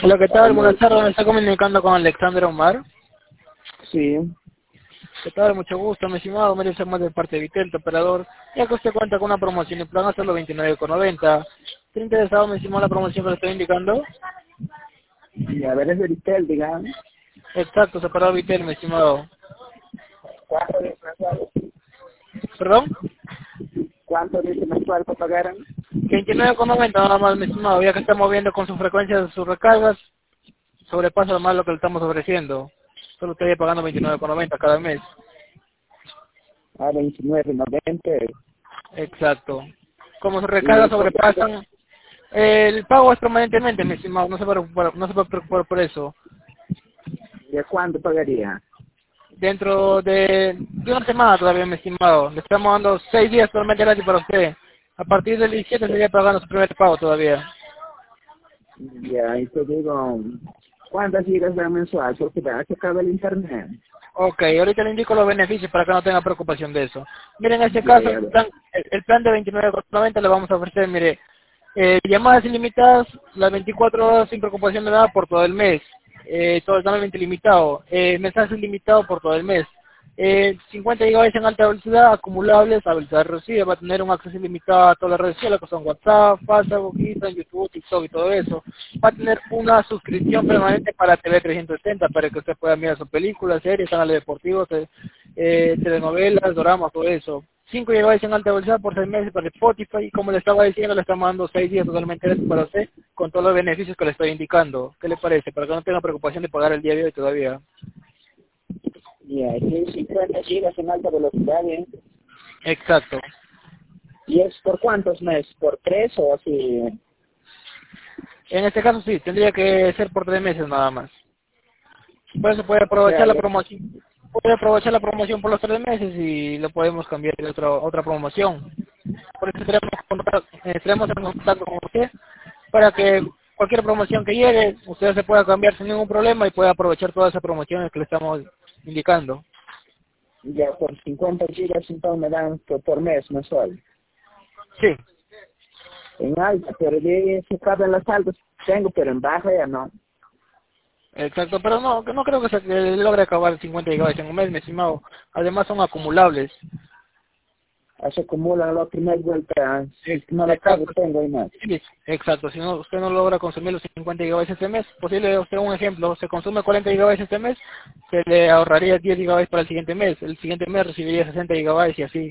Hola, ¿qué tal? Aló. Buenas tardes, me está comunicando con Alexander Omar. Sí, ¿Qué tal? Mucho gusto, mi estimado. Me dice más de parte de Vitel, tu operador. Ya que usted cuenta con una promoción y plan a solo 29,90. ¿Está interesado, mi estimado, la promoción que le estoy indicando? y a ver, es de Vitel, digamos. Exacto, separado Vitel, mi estimado. ¿Cuánto dice mensual? ¿Perdón? ¿Cuánto dice mensual para pagar? 29,90 nada más, mi estimado. Ya que estamos viendo con su frecuencia de sus recargas, sobrepasa más lo que le estamos ofreciendo. Solo estaría pagando 29,90 cada mes. A 29.90. Exacto. Como sus recargas ¿Y cuánto dice? sobrepasan, el pago es permanentemente, mi estimado, no se puede preocupar por eso. ¿De cuánto pagaría? Dentro de una semana todavía, mi estimado. Le estamos dando 6 días totalmente gratis para usted. A partir del 17 estaría pagando su primer pago todavía. Ya, y te digo, ¿cuántas gigas da mensual? Porque va a acabar el internet. Ok, ahorita le indico los beneficios para que no tenga preocupación de eso. Mire, en este Ya, caso, ya, el plan de 29,90 le vamos a ofrecer, mire, llamadas ilimitadas, las 24 horas sin preocupación de nada por todo el mes. Todo totalmente ilimitado. Mensajes ilimitados por todo el mes. 50 GB en alta velocidad, acumulables a velocidad reducida. Va a tener un acceso ilimitado a todas las redes sociales, que son WhatsApp, Facebook, Instagram, YouTube, TikTok y todo eso. Va a tener una suscripción permanente para TV 360 para que usted pueda mirar sus películas, series, canales deportivos, telenovelas, doramas, todo eso. 5 GB en alta velocidad por 6 meses para Spotify, y como le estaba diciendo, le estamos dando 6 días totalmente gratis para usted con todos los beneficios que le estoy indicando. ¿Qué le parece? Para que no tenga preocupación de pagar el día de hoy todavía. ya, y 50 gigas en alta velocidad, ¿eh? Exacto. ¿Y es por cuántos meses? ¿Por 3 o así? En este caso sí, tendría que ser por 3 meses nada más. Por eso puede O sea, aprovechar la promoción. Puede aprovechar la promoción por los 3 meses y lo podemos cambiar de otra promoción. Por eso estaremos en contacto con usted para que cualquier promoción que llegue, usted se pueda cambiar sin ningún problema y pueda aprovechar todas esas promociones que le estamos indicando. ya por 50 gigas entonces me dan por mes mensual. Sí, En alta, pero de si cabe en las altas tengo, pero en baja ya no. exacto, pero no creo que se logre acabar 50 GB en un mes, mi estimado. Además son acumulables. Se acumulan la primera vuelta, si no la cago Exacto. tengo y más. Sí, exacto, si no, usted no logra consumir los 50 GB este mes, posible, usted un ejemplo, se consume 40 GB este mes, se le ahorraría 10 GB para el siguiente mes recibiría 60 GB y así.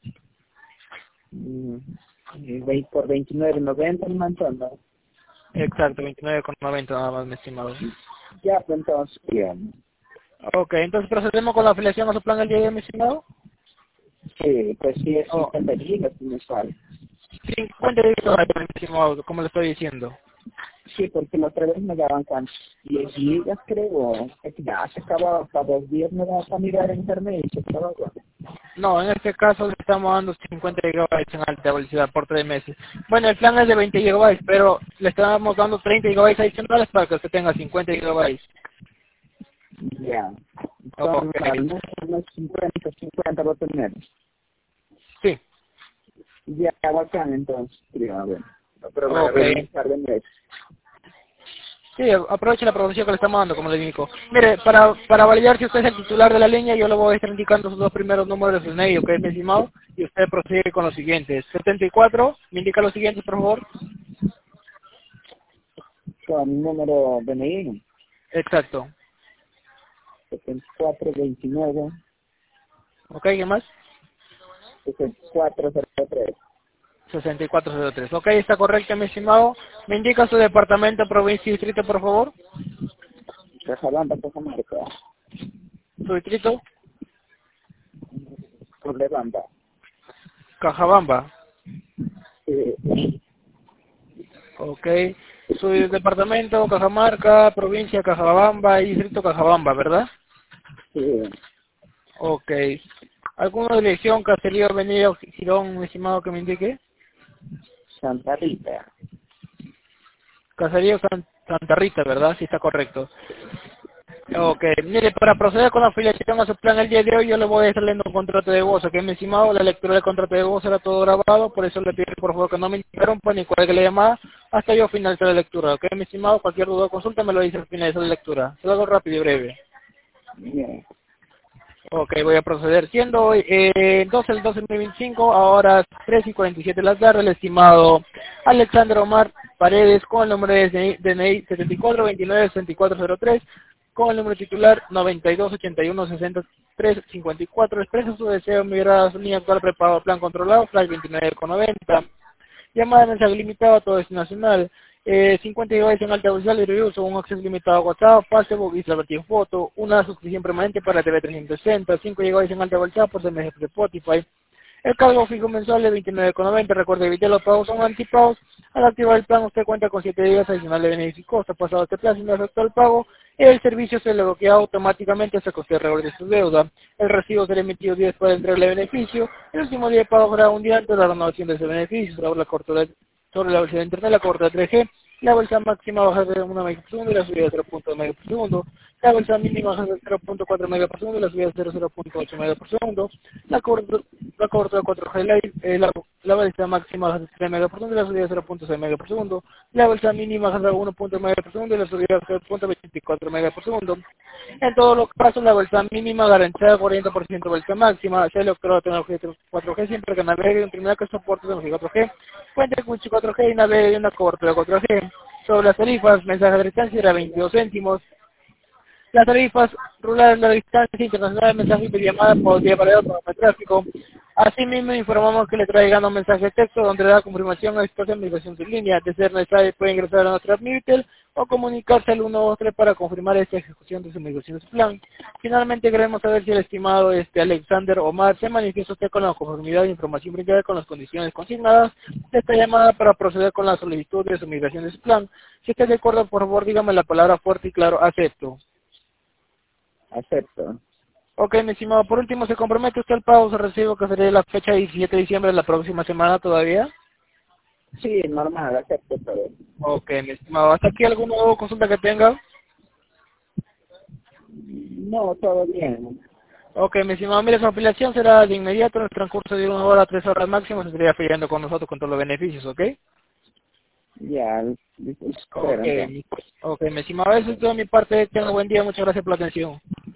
Mm, por 29.90 un montón, ¿no? Exacto, 29,90 nada más, mi estimado. Ya, pues entonces, bien. Ok, entonces procedemos con la afiliación a su plan el día de hoy, mi estimado. Sí, pues sí es Oh, 50 gigas mensual. 50 GB, mi estimado, como le estoy diciendo. Sí, porque la otra vez me daban cuántos 10 gigas creo, es que ya se acababa, para 2 días me vas a mirar en internet y se acababa. No, en este caso le estamos dando 50 GB en alta velocidad por 3 meses. Bueno, el plan es de 20 GB, pero le estamos dando 30 GB adicionales para que usted tenga 50 GB. Ya, son Ok, al mes unos 50 va a tener. sí, Ya, bacán entonces, creo, a ver. Pero me ok. agarré un par de meses. Sí, aproveche la promoción que le estamos dando, como le digo. Mire, para validar si usted es el titular de la línea, yo le voy a estar indicando sus dos primeros números de su NEI, ok, mi estimado, y usted prosigue con los siguientes. 74, me indica los siguientes, por favor. Con número DNI, Exacto. 7429 Ok, ¿qué más? 6403. 6403. Ok, está correcto, mi estimado. ¿Me indica su departamento, provincia y distrito, por favor? Cajalamba, Cajamarca. Su distrito, Problebamba. Cajabamba. Sí, Ok. Su departamento, Cajamarca, provincia, Cajabamba y distrito, Cajabamba, ¿verdad? sí, Ok. ¿Alguna dirección, Caserío, Avenida o Girón, mi estimado, que me indique? Santa Rita. Caserío Santa Rita, ¿verdad? Sí, está correcto. Ok, mire, para proceder con la afiliación a su plan el día de hoy, yo le voy a estar leyendo un contrato de voz, ok, mi estimado, la lectura del contrato de voz era todo grabado, por eso le pido por favor que no me interrumpa ni cuelgue la llamada hasta yo finalizar la lectura, ¿ok? Mi estimado, cualquier duda o consulta me lo dice al finalizar la lectura. Se lo hago rápido y breve. Bien. Ok, voy a proceder. Siendo hoy 12 del 12 de 2025, ahora 3:47 de la tarde, el estimado Alexander Omar Paredes con el número de DNI 7429-6403, con el número titular 9281-6354, expresa su deseo de migrar a su línea actual prepago plan controlado, flash 29,90. Llamada de mensaje limitado a todo destino nacional. 50 GB en alta velocidad de reviews, un acceso limitado a WhatsApp, Facebook, Instagram, foto, una suscripción permanente para TV 360, 5 GB en alta velocidad por SMS de Spotify. El cargo fijo mensual de 29,90. Recuerde evitar los pagos son antipagos. Al activar el plan usted cuenta con 7 días adicionales de beneficio y costo. Pasado este plazo y no efectuó el pago, el servicio se le bloquea automáticamente hasta que usted regrese su deuda. El recibo será emitido 10 después de entregarle el beneficio. El último día de pago será un día antes de la renovación de ese beneficio. Sobre la velocidad de internet, la cobertura 3G, la bolsa máxima baja de 1 MB por segundo y la subida de 0.1 MB por segundo. La bolsa mínima baja de 0.4 MB por segundo y la subida de 0.8 MB por segundo. La cobertura 4G Live, la bolsa máxima baja de 3 MB por segundo y la subida de 0.6 MB por segundo. La bolsa mínima baja de 1.1 MB por segundo y la subida de 0.24 MB por segundo. En todos los casos, la bolsa mínima garantizada 40% bolsa máxima. Se electorado tecnología 4G siempre que navegue en primera que soporte tecnología 4G. Cuente con 4G y navegue en una cobertura 4G. Sobre las tarifas, mensaje de distancia era 22 céntimos. Las tarifas rurales de la distancia internacional de mensaje y videollamada por día para otro el tráfico. Asimismo, informamos que le traigan un mensaje de texto donde le da confirmación a la situación de migración sin línea. De ser necesario, puede ingresar a nuestra Admitel o comunicarse al 123 para confirmar esta ejecución de su migración de su plan. Finalmente, queremos saber si el estimado Alexander Omar se manifiesta usted con la conformidad de información brindada con las condiciones consignadas de esta llamada para proceder con la solicitud de su migración de su plan. Si está de acuerdo, por favor, dígame la palabra fuerte y claro, acepto. Acepto. Ok, mi estimado, por último, ¿se compromete usted al pago de recibo que sería la fecha 17 de diciembre de la próxima semana todavía? Sí, normal, acepto todo. Ok, mi estimado, ¿hasta aquí alguna consulta que tenga? No, todo bien. Ok, mi estimado, mire, su afiliación será de inmediato, en el transcurso de 1 hora a 3 horas máximo, se estaría afiliando con nosotros con todos los beneficios, ¿ok? Ya, Ok, espera entonces. ok, mi estimado, eso es todo de mi parte, tenga buen día, muchas gracias por la atención.